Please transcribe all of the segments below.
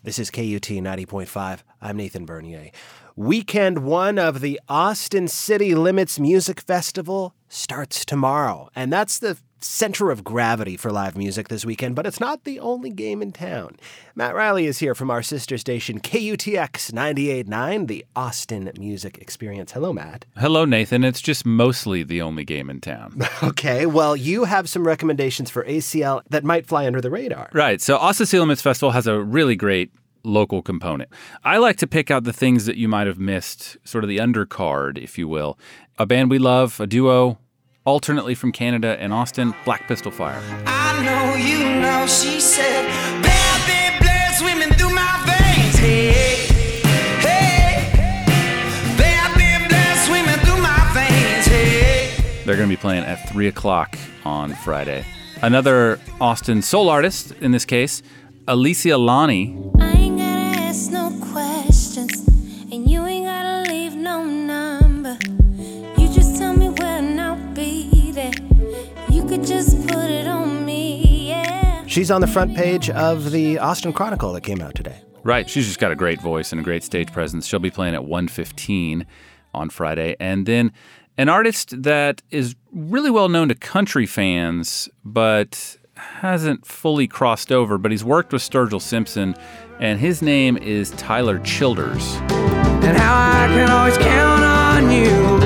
This is KUT 90.5. I'm Nathan Bernier. Weekend one of the Austin City Limits Music Festival starts tomorrow. And that's the center of gravity for live music this weekend, but it's not the only game in town. Matt Riley is here from our sister station, KUTX 98.9, the Austin Music Experience. Hello, Matt. Hello, Nathan. It's just mostly the only game in town. Okay, well, you have some recommendations for ACL that might fly under the radar. Right. So Austin City Limits Festival has a really great local component. I like to pick out the things that you might have missed, sort of the undercard, if you will. A band we love, a duo, alternately from Canada and Austin, Black Pistol Fire. I know you know, she said, baby, blood swimming through my veins. Hey, hey, baby, blood swimming through my veins. Hey. They're going to be playing at 3 o'clock on Friday. Another Austin soul artist, in this case, Alicia Lani. I ain't gotta ask no questions, and you ain't gotta leave no number. You just tell me where and I'll be there. You could just put it on me, yeah. She's on the front page of the Austin Chronicle that came out today. Right. She's just got a great voice and a great stage presence. She'll be playing at 1:15 on Friday. And then an artist that is really well known to country fans, but hasn't fully crossed over, but he's worked with Sturgill Simpson, and his name is Tyler Childers. And how I can always count on you.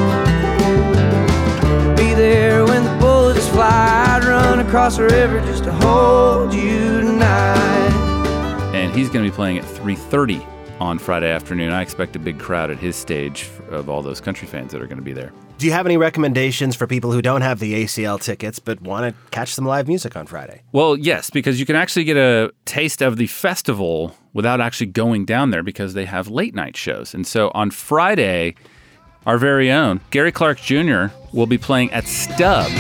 Be there when the bullets fly. I'd run across the river just to hold you tonight. And he's going to be playing at 3:30 on Friday afternoon. I expect a big crowd at his stage of all those country fans that are going to be there. Do you have any recommendations for people who don't have the ACL tickets but want to catch some live music on Friday? Well, yes, because you can actually get a taste of the festival without actually going down there because they have late night shows. And so on Friday, our very own Gary Clark Jr. will be playing at Stubbs.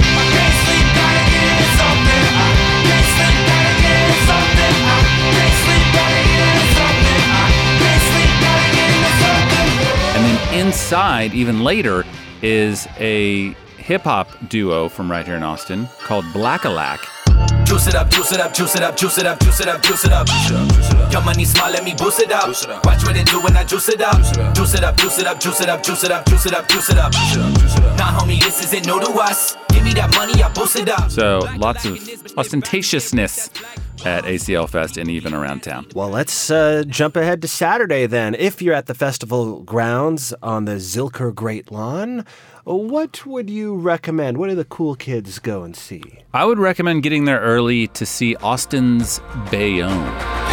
And then inside, even later, is a hip-hop duo from right here in Austin called Black-A-Lack. Juice it up, juice it up, juice it up, juice it up, juice it up, juice it up. Your money smart, let me boost it up. Watch what it do when I juice it up. Juice it up, juice it up, juice it up, juice it up, juice it up, juice it up. Nah, homie, this isn't new to us. Give me that money, I boost it up. So lots of ostentatiousness at ACL Fest and even around town. Well, let's jump ahead to Saturday then. If you're at the festival grounds on the Zilker Great Lawn, what would you recommend? What do the cool kids go and see? I would recommend getting there early to see Austin's Bayonne.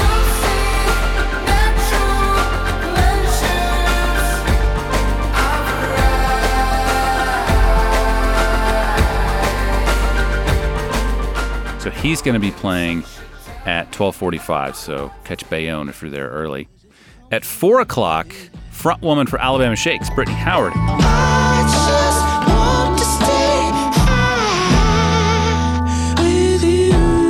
So he's going to be playing at 12:45, so catch Bayonne if you're there early. At 4 o'clock, frontwoman for Alabama Shakes, Brittany Howard. I just want to stay high with you.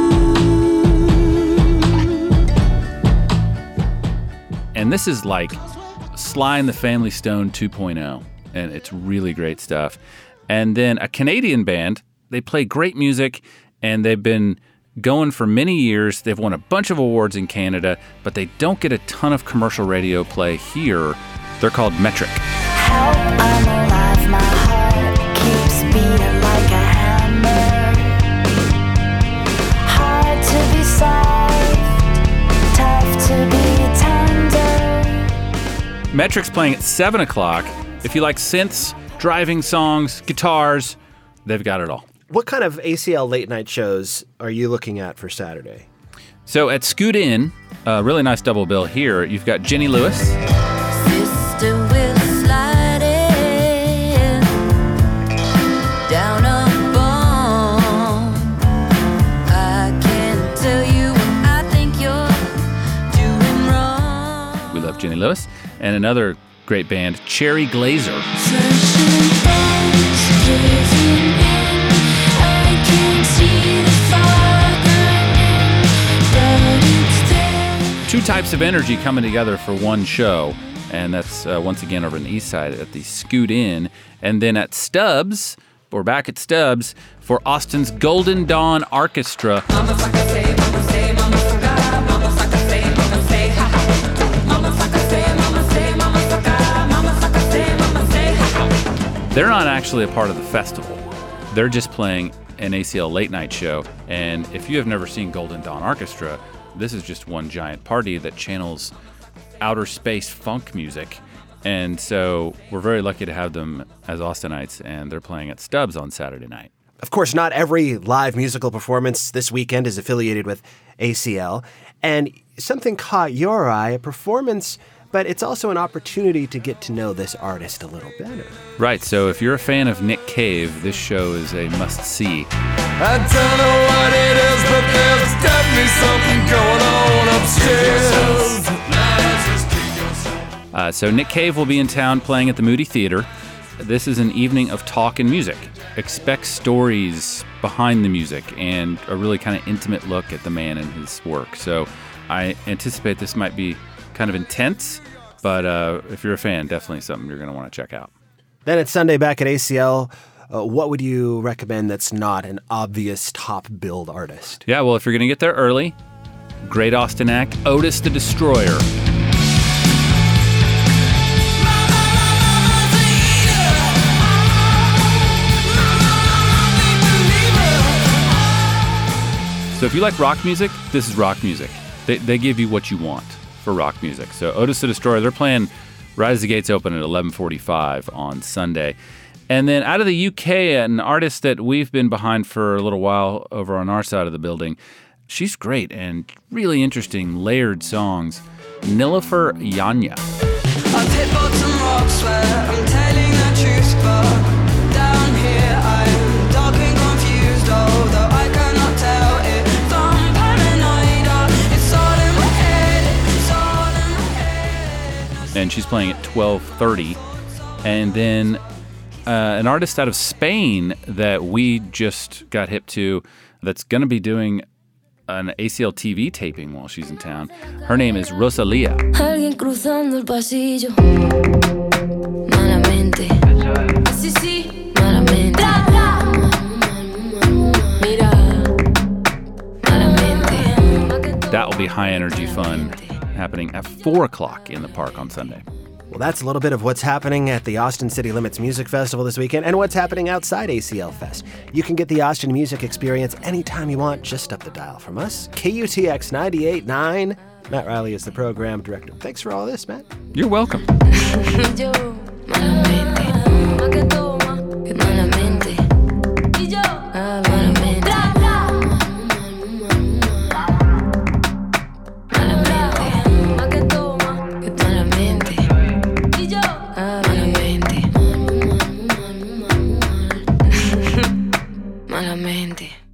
And this is like Sly and the Family Stone 2.0, and it's really great stuff. And then a Canadian band, they play great music, and they've been going for many years. They've won a bunch of awards in Canada, but they don't get a ton of commercial radio play here. They're called Metric. How I'm alive, my heart keeps beating like a hammer. Hard to be soft, tough to be tender. Metric's playing at 7 o'clock. If you like synths, driving songs, guitars, they've got it all. What kind of ACL late night shows are you looking at for Saturday? So at Scoot In, a really nice double bill here, you've got Jenny Lewis. Sister will slide in down a bone. I can tell you what I think you're doing wrong. We love Jenny Lewis. And another great band, Cherry Glazer. Two types of energy coming together for one show, and that's once again over on the east side at the Scoot Inn. And then at Stubbs, we're back at Stubbs for Austin's Golden Dawn Orchestra. They're not actually a part of the festival. They're just playing an ACL late night show. And if you have never seen Golden Dawn Orchestra, this is just one giant party that channels outer space funk music. And so we're very lucky to have them as Austinites, and they're playing at Stubbs on Saturday night. Of course, not every live musical performance this weekend is affiliated with ACL. And something caught your eye, a performance, but it's also an opportunity to get to know this artist a little better. Right, so if you're a fan of Nick Cave, this show is a must-see. I don't know what it is, but there's definitely something going on upstairs. So Nick Cave will be in town playing at the Moody Theater. This is an evening of talk and music. Expect stories behind the music and a really kind of intimate look at the man and his work. So I anticipate this might be kind of intense, but if you're a fan, definitely something you're going to want to check out. Then it's Sunday back at ACL. What would you recommend that's not an obvious top-billed artist? Yeah, well, if you're going to get there early, great Austin act, Otis the Destroyer. So if you like rock music, this is rock music. They give you what you want for rock music. So Otis the Destroyer, they're playing right as the gates open at 11:45 on Sunday. And then out of the UK, an artist that we've been behind for a little while over on our side of the building. She's great and really interesting, layered songs. Nilüfer Yanya. I've hit bottom rocks where I'm telling the truth, but down here I'm dark and confused, although I cannot tell if I'm paranoid or it's all in my head, it's all in my head. And she's playing at 12:30. And then an artist out of Spain that we just got hip to that's going to be doing an ACL TV taping while she's in town. Her name is Rosalía. Alguien cruzando el pasillo. Malamente. Sí, sí. Malamente. Mira. Malamente. That will be high energy fun happening at 4 o'clock in the park on Sunday. Well, that's a little bit of what's happening at the Austin City Limits Music Festival this weekend and what's happening outside ACL Fest. You can get the Austin music experience anytime you want, just up the dial from us. KUTX 98.9. Matt Riley is the program director. Thanks for all this, Matt. You're welcome. Yo, malamente. Ma que toma, que malamente. Y yo, malamente. Malamente. Ma que toma, que malamente. Y yo, malamente. Malamente.